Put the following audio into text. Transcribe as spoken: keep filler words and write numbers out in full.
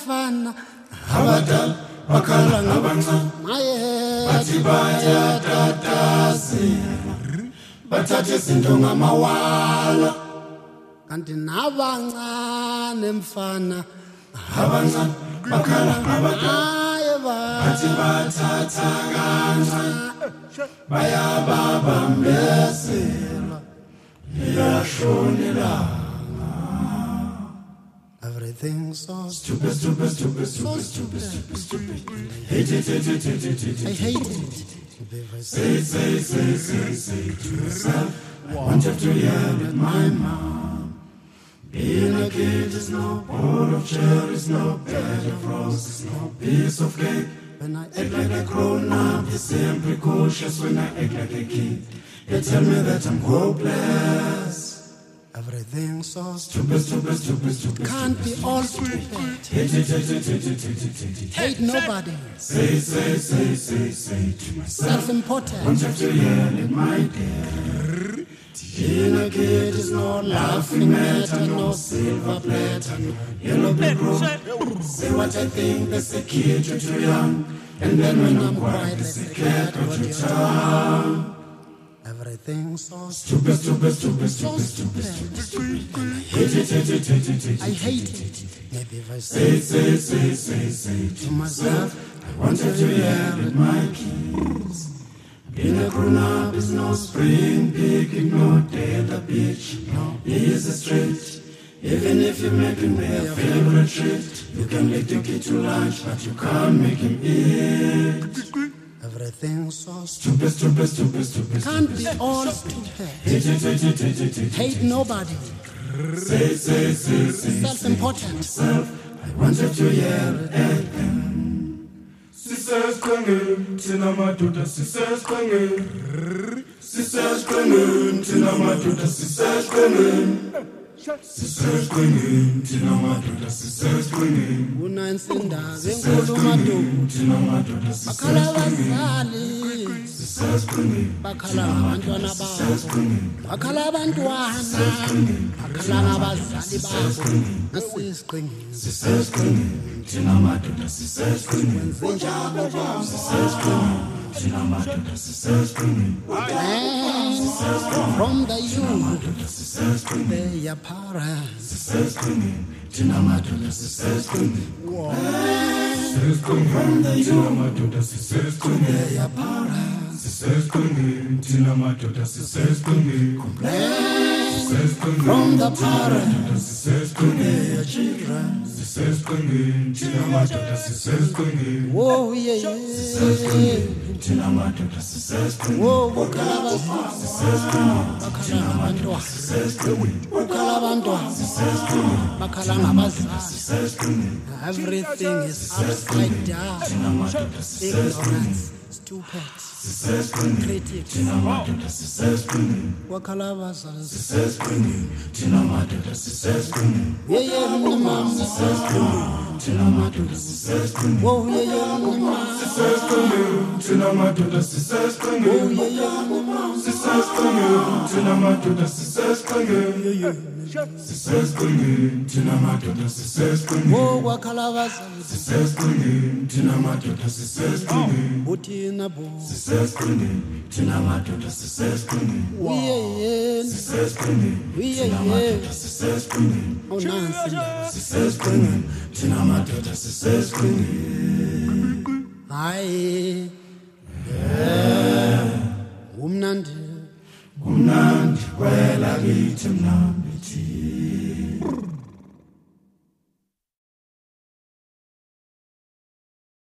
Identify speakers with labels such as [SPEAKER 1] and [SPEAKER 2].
[SPEAKER 1] abafana
[SPEAKER 2] abadala bakhala ngabancane
[SPEAKER 1] maye
[SPEAKER 2] bathi bayatatazela bathathe izinto ngamawala
[SPEAKER 1] kanti nabancane mfana
[SPEAKER 2] abancane bakhala abadala
[SPEAKER 1] maye
[SPEAKER 2] bathi bathatha kancane bayababambezela iyashonela.
[SPEAKER 1] everything so
[SPEAKER 2] Stupid, stupid, stupid, stupid, stupid, stupid, stupid. Hate it, hate it, hate it, hate
[SPEAKER 1] I
[SPEAKER 2] it.
[SPEAKER 1] hate it.
[SPEAKER 2] Say, say, say, say, say to yourself, I want you to hear that my mom. Being a kid is no bowl of cherries, no bed of roses, no piece of cake.
[SPEAKER 1] When I
[SPEAKER 2] Act like a grown up, the same precocious when I act like a kid. They tell me that I'm hopeless.
[SPEAKER 1] everything so
[SPEAKER 2] Stupid, stupid, stupid, stupid.
[SPEAKER 1] can't be all stupid.
[SPEAKER 2] Hate it, hate it, hate it, hate it, hate it.
[SPEAKER 1] Hate nobody.
[SPEAKER 2] Say, say, say, say, say to myself.
[SPEAKER 1] Self-important.
[SPEAKER 2] Want you to hear it, my dear. Being a kid is no laughing matter, no silver platter, no yellow brick road. Say what I think, that's a kid, you're too young. And then when I'm quiet, that's a cat, what you tongue.
[SPEAKER 1] Everything so
[SPEAKER 2] Stupid, stupid, stupid, stupid, stupid, stupid. Hate it, hate it, hate it, hate
[SPEAKER 1] I
[SPEAKER 2] it.
[SPEAKER 1] hate it. Maybe if I say
[SPEAKER 2] Say, say, say, say, say to myself, I want you to hear it, my kids. Being a grown-up is no spring picking, no day at the beach, no easy street. Even if you're making me a favorite treat, you can make the kid to lunch, but you can't make him eat.
[SPEAKER 1] everything so
[SPEAKER 2] Stupid, stupid, stupid, stupid,
[SPEAKER 1] can't
[SPEAKER 2] stupid.
[SPEAKER 1] be all stupid.
[SPEAKER 2] Hate it, hate it, hate it, hate it.
[SPEAKER 1] Hate nobody.
[SPEAKER 2] Say, say, say, say,
[SPEAKER 1] Self-important.
[SPEAKER 2] myself, I want you to hear it again. Sisesqengeni thina madoda sisesqengeni sisesqengeni thina madoda sisesqengeni sisesqengeni thina madoda sisesqengeni
[SPEAKER 1] Unansi indaba enkulu madoda.
[SPEAKER 2] thina madoda
[SPEAKER 1] Bakhala
[SPEAKER 2] sisesqengeni
[SPEAKER 1] abazali.
[SPEAKER 2] sisesqengeni
[SPEAKER 1] Bakhala ngabantwana babo. Bakhala abantwana. Bakhala ngabazali babo. Nasisiqingini.
[SPEAKER 2] sisesqengeni thina madoda sisesqengeni
[SPEAKER 1] Zenjalo babo.
[SPEAKER 2] thina madoda sisesqengeni
[SPEAKER 1] And from the youth, they are parents.
[SPEAKER 2] sisesqengeni thina madoda sisesqengeni
[SPEAKER 1] From the
[SPEAKER 2] thina
[SPEAKER 1] youth,
[SPEAKER 2] madoda sisesqengeni
[SPEAKER 1] they are parents.
[SPEAKER 2] sisesqengeni thina madoda sisesqengeni
[SPEAKER 1] From the parents,
[SPEAKER 2] sisesqengeni
[SPEAKER 1] they are children.
[SPEAKER 2] sisesqengeni thina madoda sisesqengeni
[SPEAKER 1] Oh yeah, yeah.
[SPEAKER 2] thina madoda sisesqengeni
[SPEAKER 1] Oh, bakhala abazali. Bakhala ngabantwana. Bakhala abantwana. Bakhala ngabazali. Everything is upside down. Ignorance, stupid, critics. Bakhala abazali.
[SPEAKER 2] thina madoda sisesqengeni
[SPEAKER 1] Yeah, yeah, mama.
[SPEAKER 2] thina madoda sisesqengeni
[SPEAKER 1] Oh, yeah, yeah, mama.
[SPEAKER 2] thina madoda sisesqengeni
[SPEAKER 1] Oh, yeah, yeah, mama.
[SPEAKER 2] sisesqengeni thina madoda sisesqengeni sisesqengeni thina madoda sisesqengeni
[SPEAKER 1] Oh, bakhala abazali.
[SPEAKER 2] sisesqengeni thina madoda sisesqengeni
[SPEAKER 1] Uthina bo.
[SPEAKER 2] sisesqengeni thina madoda sisesqengeni
[SPEAKER 1] Yeah, yeah.
[SPEAKER 2] sisesqengeni
[SPEAKER 1] Yeah,
[SPEAKER 2] thina
[SPEAKER 1] yeah.
[SPEAKER 2] madoda sisesqengeni
[SPEAKER 1] Oh, nansi indaba.
[SPEAKER 2] sisesqengeni thina madoda sisesqengeni
[SPEAKER 1] Hayi. Yeah. Umnandi.
[SPEAKER 2] kumnandi kwela kithi mlambithi